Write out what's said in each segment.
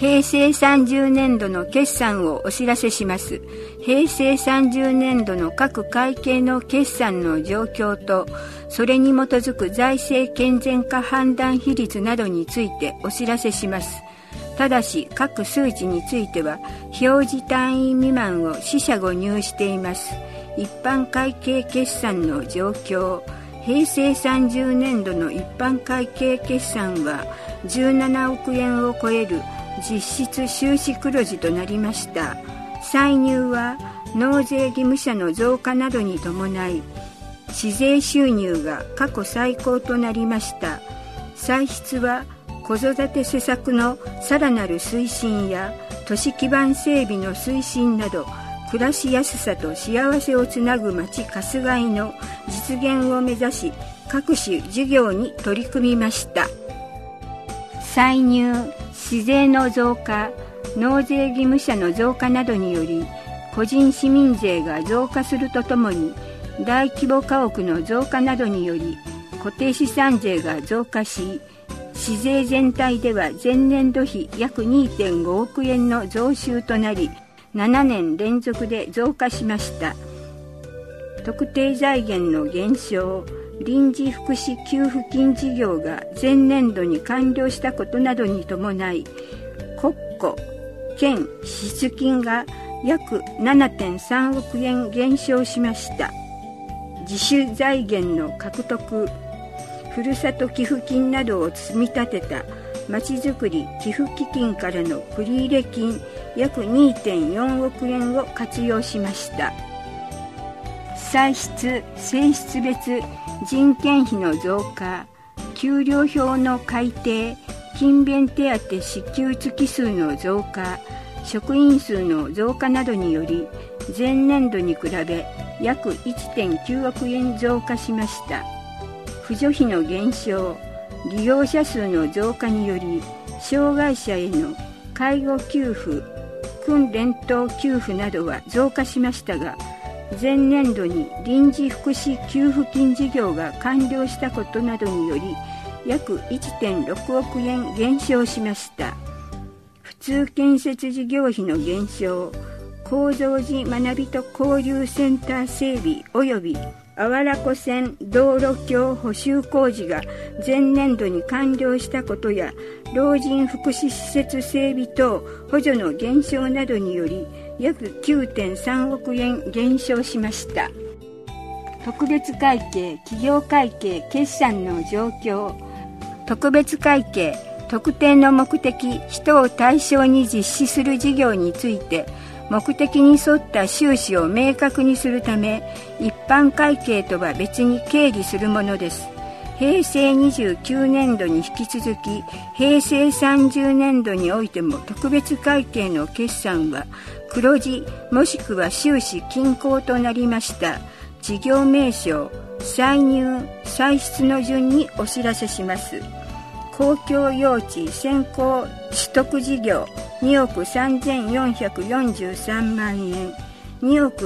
平成30年度の決算をお知らせします。平成30年度の各会計の決算の状況と、それに基づく財政健全化判断比率などについてお知らせします。ただし各数値については表示単位未満を四捨五入しています。一般会計決算の状況。平成30年度の一般会計決算は17億円を超える実質収支黒字となりました。歳入は納税義務者の増加などに伴い市税収入が過去最高となりました。歳出は子育て施策のさらなる推進や都市基盤整備の推進など、暮らしやすさと幸せをつなぐ町春日井の実現を目指し、各種事業に取り組みました。歳入、市税の増加、納税義務者の増加などにより個人市民税が増加するとともに、大規模家屋の増加などにより固定資産税が増加し、市税全体では前年度比約 2.5 億円の増収となり、7年連続で増加しました。特定財源の減少、臨時福祉給付金事業が前年度に完了したことなどに伴い、国庫、県支出金が約 7.3 億円減少しました。自主財源の獲得、ふるさと寄付金などを積み立てたまちづくり寄付基金からの繰入金約 2.4 億円を活用しました。歳出・性質別人件費の増加、給料表の改定、勤勉手当支給月数の増加、職員数の増加などにより前年度に比べ約 1.9 億円増加しました。扶助費の減少、利用者数の増加により障害者への介護給付、訓練等給付などは増加しましたが、前年度に臨時福祉給付金事業が完了したことなどにより約 1.6 億円減少しました。普通建設事業費の減少、高蔵寺学びと交流センター整備及びあわら湖線道路橋補修工事が前年度に完了したことや、老人福祉施設整備等補助の減少などにより約 9.3 億円減少しました。特別会計、企業会計決算の状況。特別会計、特定の目的、人を対象に実施する事業について目的に沿った収支を明確にするため、一般会計とは別に経理するものです。平成29年度に引き続き、平成30年度においても特別会計の決算は黒字もしくは収支均衡となりました。事業名称、歳入、歳出の順にお知らせします。公共用地先行取得事業2億3443万円、2億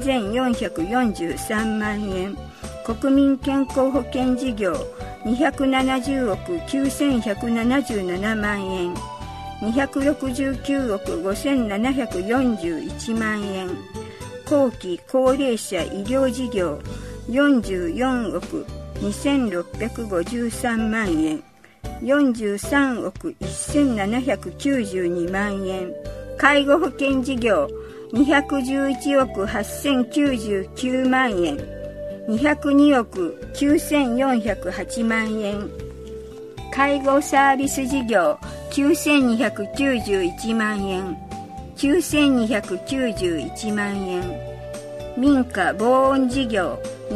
3443万円、国民健康保険事業270億9177万円、269億5741万円、後期高齢者医療事業44億2653万円、43億1792万円、介護保険事業211億8099万円、202億9408万円、介護サービス事業9291万円、9291万円、民家防音事業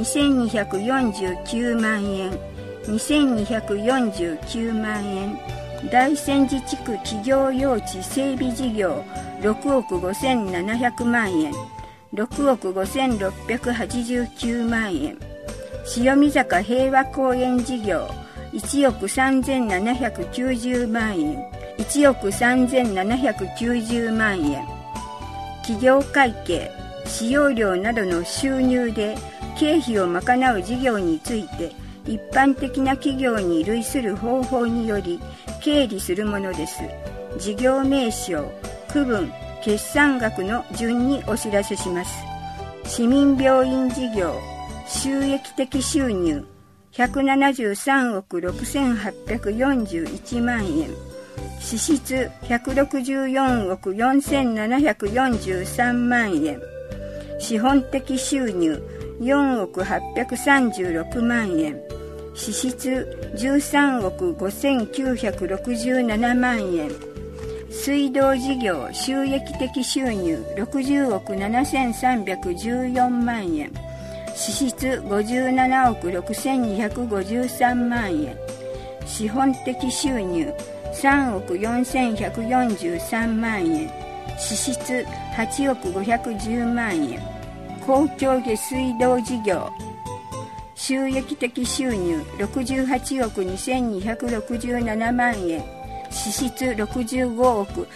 2249万円、2249万円、大仙寺地区企業用地整備事業6億5700万円、6億5689万円、潮見坂平和公園事業1億3790万円、1億3790万円、企業会計、使用料などの収入で経費を賄う事業について一般的な企業に類する方法により経理するものです。 事業名称、区分、決算額の順にお知らせします。市民病院事業、収益的収入173億6841万円、支出164億4743万円、資本的収入4億836万円、支出13億5967万円、水道事業収益的収入60億7314万円、支出57億6253万円、資本的収入3億4143万円、支出8億510万円、公共下水道事業収益的収入68億2267万円、支出65億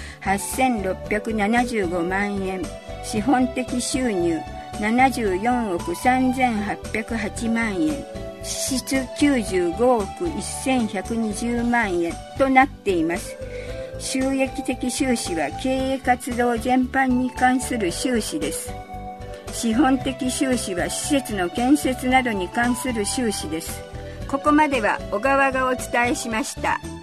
8675万円、資本的収入74億3808万円、支出95億1120万円となっています。収益的収支は経営活動全般に関する収支です。資本的収支は施設の建設などに関する収支です。ここまでは小川がお伝えしました。